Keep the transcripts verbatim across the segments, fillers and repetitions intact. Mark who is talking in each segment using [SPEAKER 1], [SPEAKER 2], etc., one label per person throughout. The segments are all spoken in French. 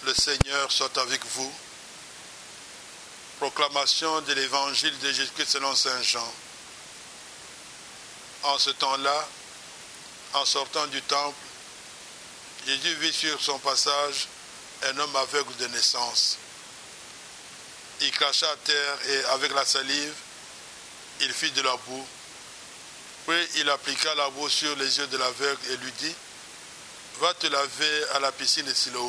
[SPEAKER 1] Le Seigneur soit avec vous. Proclamation de l'évangile de Jésus-Christ selon saint Jean. En ce temps-là, en sortant du temple, Jésus vit sur son passage un homme aveugle de naissance. Il cracha à terre et avec la salive, il fit de la boue. Puis il appliqua la boue sur les yeux de l'aveugle et lui dit, « Va te laver à la piscine de Siloé. »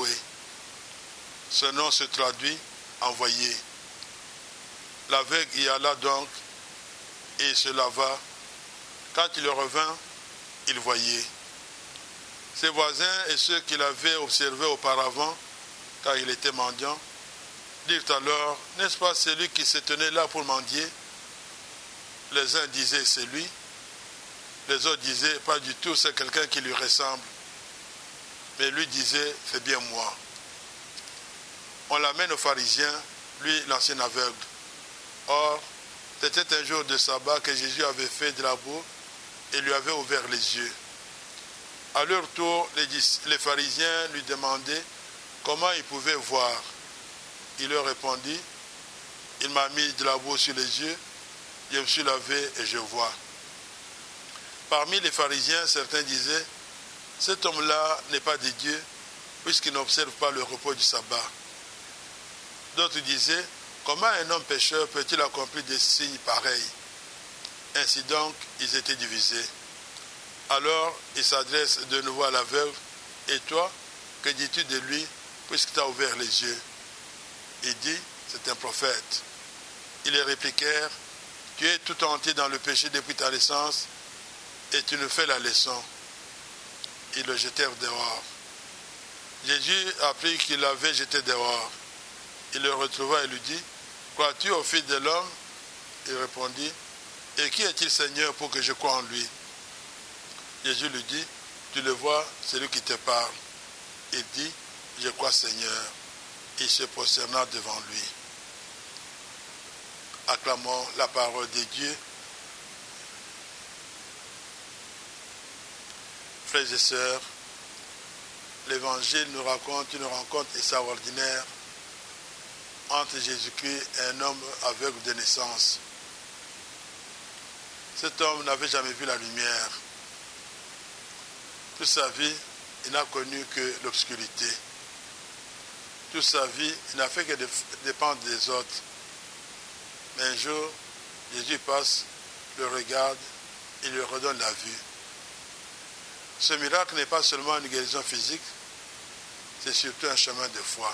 [SPEAKER 1] Ce nom se traduit « envoyé ». L'aveugle y alla donc et il se lava. Quand il revint, il voyait. Ses voisins et ceux qui l'avaient observé auparavant, car il était mendiant, dirent alors, « N'est-ce pas celui qui se tenait là pour mendier ?» Les uns disaient, « C'est lui ». Les autres disaient, « Pas du tout, c'est quelqu'un qui lui ressemble. » Mais lui disait, « C'est bien moi. » On l'amène aux pharisiens, lui l'ancien aveugle. Or, c'était un jour de sabbat que Jésus avait fait de la boue et lui avait ouvert les yeux. À leur tour, les, les pharisiens lui demandaient comment il pouvait voir. Il leur répondit, « Il m'a mis de la boue sur les yeux, je me suis lavé et je vois. » Parmi les pharisiens, certains disaient, « Cet homme-là n'est pas de Dieu, puisqu'il n'observe pas le repos du sabbat. » D'autres disaient, « Comment un homme pécheur peut-il accomplir des signes pareils ?» Ainsi donc, ils étaient divisés. Alors, il s'adresse de nouveau à l'aveugle, « Et toi, que dis-tu de lui, puisqu'il t'a ouvert les yeux ?» Il dit, « C'est un prophète. » Ils lui répliquèrent, « Tu es tout entier dans le péché depuis ta naissance, et tu nous fais la leçon. » Ils le jetèrent dehors. Jésus apprit qu'il l'avait jeté dehors. Il le retrouva et lui dit, « Crois-tu au Fils de l'homme » Il répondit, « Et qui est-il, Seigneur, pour que je croie en lui » Jésus lui dit, « Tu le vois, c'est lui qui te parle. » Il dit, « Je crois, Seigneur. » Il se prosterna devant lui. Acclamons la parole de Dieu. Frères et sœurs, l'Évangile nous raconte une rencontre extraordinaire entre Jésus-Christ et un homme aveugle de naissance. Cet homme n'avait jamais vu la lumière. Toute sa vie, il n'a connu que l'obscurité. Toute sa vie, il n'a fait que dépendre des autres. Mais un jour, Jésus passe, le regarde, il lui redonne la vue. Ce miracle n'est pas seulement une guérison physique, c'est surtout un chemin de foi.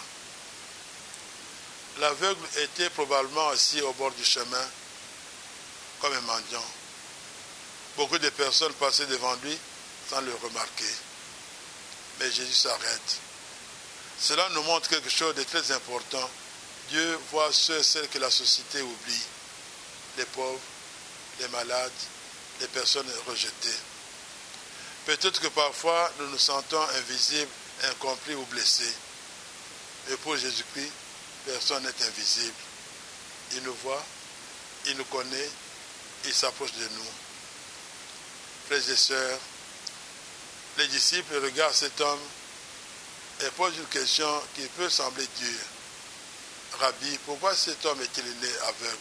[SPEAKER 1] L'aveugle était probablement assis au bord du chemin, comme un mendiant. Beaucoup de personnes passaient devant lui sans le remarquer. Mais Jésus s'arrête. Cela nous montre quelque chose de très important. Dieu voit ceux et celles que la société oublie. Les pauvres, les malades, les personnes rejetées. Peut-être que parfois nous nous sentons invisibles, incompris ou blessés. Mais pour Jésus-Christ, personne n'est invisible. Il nous voit, il nous connaît, il s'approche de nous. Frères et sœurs, les disciples regardent cet homme et posent une question qui peut sembler dure. Rabbi, pourquoi cet homme est-il né aveugle?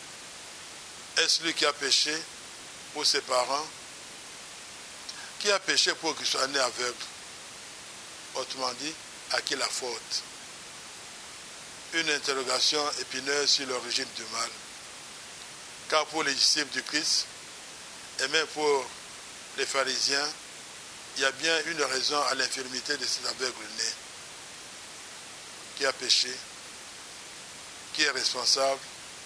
[SPEAKER 1] Est-ce lui qui a péché ou ses parents? Qui a péché pour qu'il soit né aveugle? Autrement dit, à qui la faute? Une interrogation épineuse sur l'origine du mal. Car pour les disciples du Christ, et même pour les pharisiens, il y a bien une raison à l'infirmité de cet aveugle né. Qui a péché? Qui est responsable?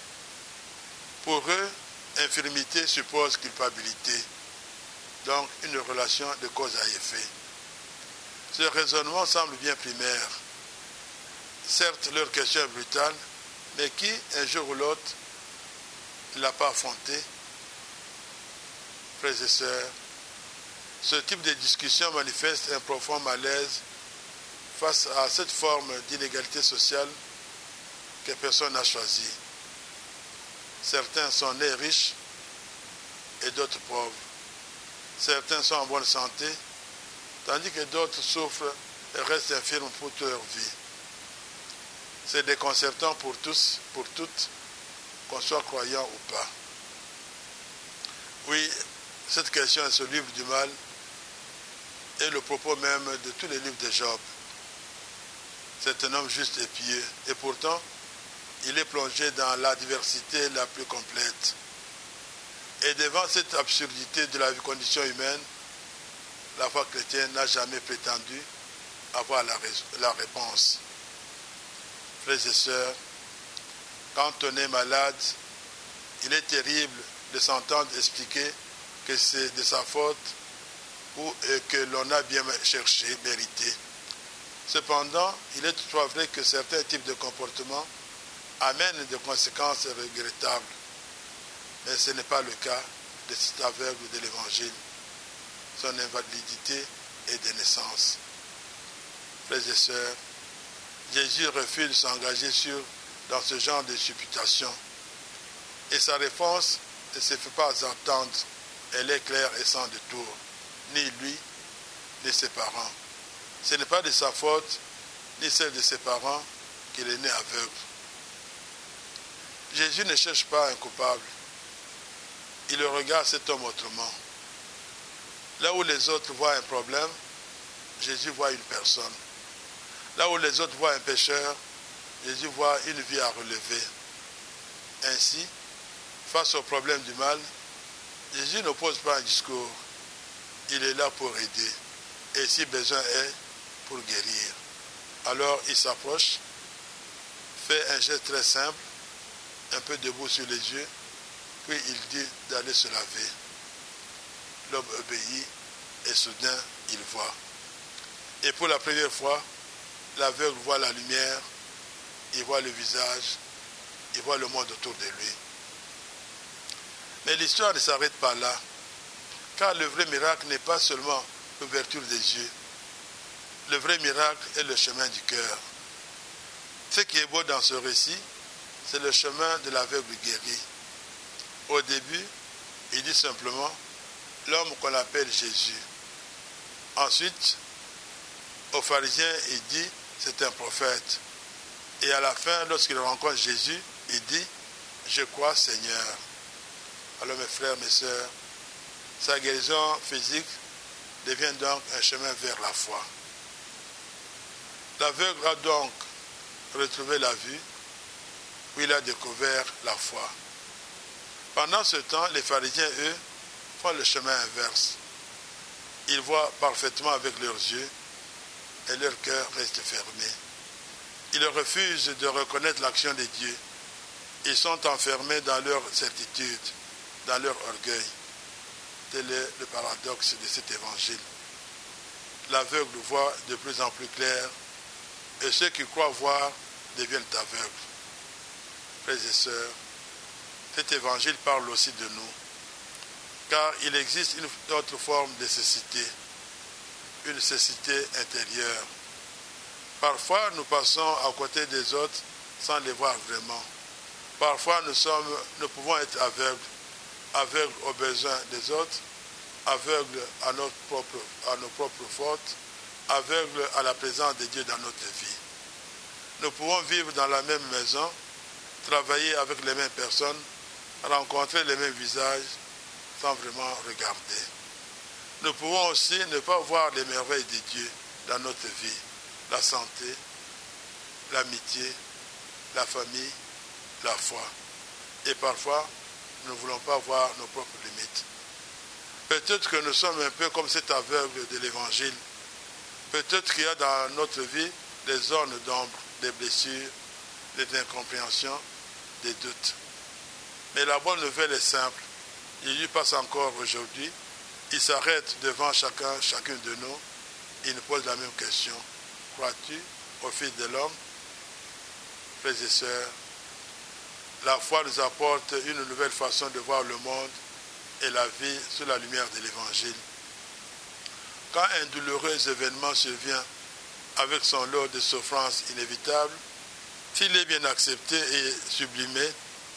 [SPEAKER 1] Pour eux, infirmité suppose culpabilité. Donc, une relation de cause à effet. Ce raisonnement semble bien primaire. Certes, leur question est brutale, mais qui, un jour ou l'autre, ne l'a pas affronté? Frères et sœurs, ce type de discussion manifeste un profond malaise face à cette forme d'inégalité sociale que personne n'a choisie. Certains sont nés riches et d'autres pauvres. Certains sont en bonne santé, tandis que d'autres souffrent et restent infirmes pour toute leur vie. c'est déconcertant pour tous, pour toutes, qu'on soit croyant ou pas. Oui, cette question est ce livre du mal et le propos même de tous les livres de Job. C'est un homme juste et pieux, et pourtant, il est plongé dans l'adversité la plus complète. Et devant cette absurdité de la condition humaine, la foi chrétienne n'a jamais prétendu avoir la, la réponse. Frères et sœurs, quand on est malade, il est terrible de s'entendre expliquer que c'est de sa faute ou que l'on a bien cherché, mérité. Cependant, il est toutefois vrai que certains types de comportements amènent des conséquences regrettables. Mais ce n'est pas le cas de cet aveugle de l'Évangile. Son invalidité est de naissance. Frères et sœurs, Jésus refuse de s'engager sur, dans ce genre de supputation. Et sa réponse ne se fait pas entendre. Elle est claire et sans détour. Ni lui, ni ses parents. Ce n'est pas de sa faute, ni celle de ses parents, qu'il est né aveugle. Jésus ne cherche pas un coupable. Il regarde cet homme autrement. Là où les autres voient un problème, Jésus voit une personne. Là où les autres voient un pécheur, Jésus voit une vie à relever. Ainsi, face au problème du mal, Jésus n'oppose pas un discours. Il est là pour aider. Et si besoin est, pour guérir. Alors il s'approche, fait un geste très simple, un peu debout sur les yeux, puis il dit d'aller se laver. L'homme obéit et soudain il voit. Et pour la première fois, l'aveugle voit la lumière, il voit le visage, il voit le monde autour de lui. Mais l'histoire ne s'arrête pas là, car le vrai miracle n'est pas seulement l'ouverture des yeux. Le vrai miracle est le chemin du cœur. Ce qui est beau dans ce récit, c'est le chemin de l'aveugle guéri. Au début, il dit simplement l'homme qu'on appelle Jésus. Ensuite, aux pharisiens, il dit c'est un prophète. Et à la fin, lorsqu'il rencontre Jésus, il dit je crois Seigneur. Alors mes frères, mes sœurs, sa guérison physique devient donc un chemin vers la foi. L'aveugle a donc retrouvé la vue, puis il a découvert la foi. Pendant ce temps, les pharisiens, eux, font le chemin inverse. Ils voient parfaitement avec leurs yeux et leur cœur reste fermé. Ils refusent de reconnaître l'action de Dieu. Ils sont enfermés dans leur certitude, dans leur orgueil. Tel est le paradoxe de cet évangile. L'aveugle voit de plus en plus clair et ceux qui croient voir deviennent aveugles. Frères et sœurs, cet évangile parle aussi de nous, car il existe une autre forme de cécité, une cécité intérieure. Parfois, nous passons à côté des autres sans les voir vraiment. Parfois, nous, sommes, nous pouvons être aveugles, aveugles aux besoins des autres, aveugles à, notre propre, à nos propres fautes, aveugles à la présence de Dieu dans notre vie. Nous pouvons vivre dans la même maison, travailler avec les mêmes personnes, rencontrer les mêmes visages sans vraiment regarder. Nous pouvons aussi ne pas voir les merveilles de Dieu dans notre vie, la santé, l'amitié, la famille, la foi. Et parfois, nous ne voulons pas voir nos propres limites. Peut-être que nous sommes un peu comme cet aveugle de l'Évangile. Peut-être qu'il y a dans notre vie des zones d'ombre, des blessures, des incompréhensions, des doutes. Mais la bonne nouvelle est simple. Jésus passe encore aujourd'hui. Il s'arrête devant chacun, chacune de nous. Il nous pose la même question. Crois-tu au Fils de l'homme? Frères et sœurs, la foi nous apporte une nouvelle façon de voir le monde et la vie sous la lumière de l'Évangile. Quand un douloureux événement survient avec son lot de souffrances inévitables, s'il est bien accepté et sublimé,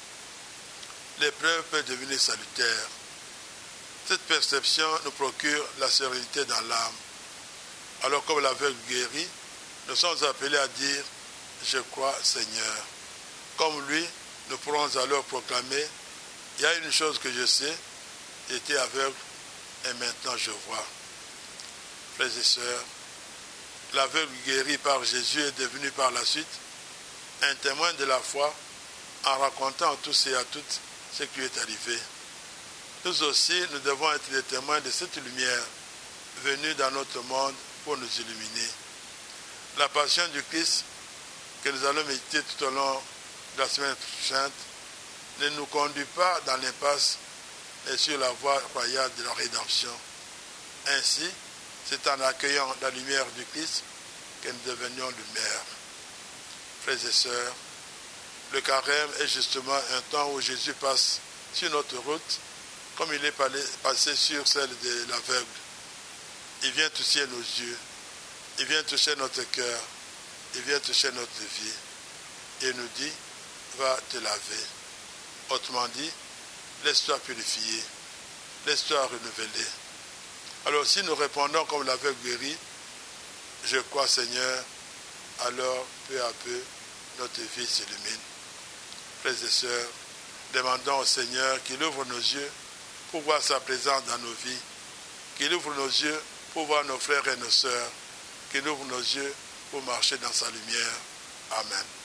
[SPEAKER 1] l'épreuve peut devenir salutaire. Cette perception nous procure la sérénité dans l'âme. Alors comme l'aveugle guéri, nous sommes appelés à dire je crois, Seigneur. Comme lui, nous pourrons alors proclamer, il y a une chose que je sais, j'étais aveugle et maintenant je vois. Frères et sœurs, l'aveugle guéri par Jésus est devenu par la suite un témoin de la foi en racontant à tous et à toutes ce qui lui est arrivé. Nous aussi, nous devons être les témoins de cette lumière venue dans notre monde pour nous illuminer. La passion du Christ que nous allons méditer tout au long de la semaine prochaine ne nous conduit pas dans l'impasse, mais sur la voie royale de la rédemption. Ainsi, c'est en accueillant la lumière du Christ que nous devenions lumière. Frères et sœurs, le carême est justement un temps où Jésus passe sur notre route, comme il est passé sur celle de l'aveugle. Il vient toucher nos yeux, il vient toucher notre cœur, il vient toucher notre vie. Et nous dit, va te laver. Autrement dit, laisse-toi purifier, laisse-toi renouveler. Alors si nous répondons comme l'aveugle guéri, je crois Seigneur, alors peu à peu notre vie s'illumine. Frères et sœurs, demandons au Seigneur qu'il ouvre nos yeux pour voir sa présence dans nos vies, qu'il ouvre nos yeux pour voir nos frères et nos sœurs, qu'il ouvre nos yeux pour marcher dans sa lumière. Amen.